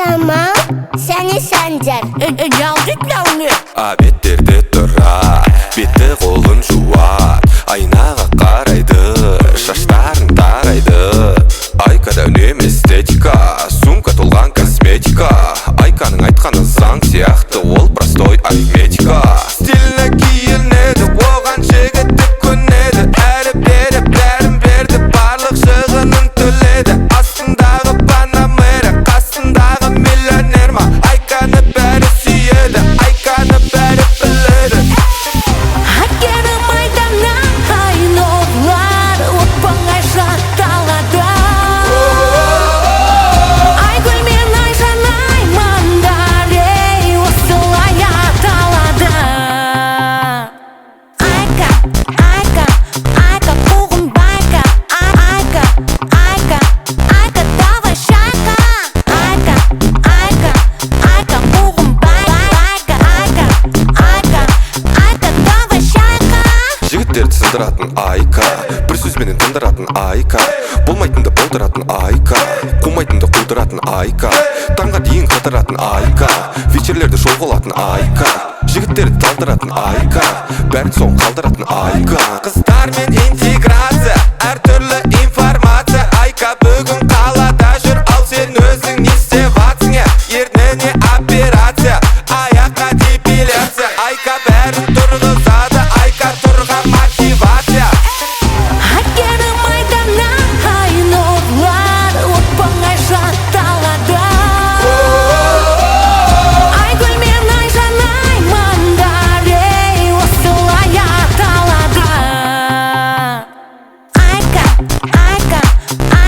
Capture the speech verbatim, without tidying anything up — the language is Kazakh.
Tamam, seni Sancar. E, e, geldik lan. Abetтерде тұра, беті қолын жуат, айнаға қарайды, шаштарын тарайды. Айкада үнемі эстетика, сумка толған косметика. Айканың айтқаны заң сияқты, ол простой арифметика. Стиліне киінеді, оған жігіті көнеді. Әрі бері бәрін берді, барлық шығынын төледі. Астындағы панамера, қасындағы миллионер ма? Айканы бәрі сүйеді, айканы бәрі біледі. Әкенім айдана айнолар, оппаңай шатталады. Айгүл мен Айжан Аймандар, ей, осылай аталады. Айка, айка, айка, қуғын байка. Айка, айка, айка, давай шайка. Айка, айка, айка, қуғын байка. Айка, айка, айка, айка, давай шайка. Жігіттерді сындыратын айка, бір сөзбенен тындыратын айка. Болмайтынды болдыратын айка, қумайтынды қудыратын айка. Таңға дейін қатыратын айка, вечерлерді шоу қылатын айка. Жігіттерді талдыратын айка, бәрін соң қалдыратын айка. Қыздармен интеграция, әртүрлі информация. Айка бүгін қалада жүр, ал сен өзің не істеватсың? Ерніне операция, аяққа депиляция. Айка бәрін тұрғызады, айка тұрған мотивация. Әкенім айдана айнолар, оппаңай шатталады. Айгүл мен Айжан Аймандар, ей, осылай аталады. Айка, айка,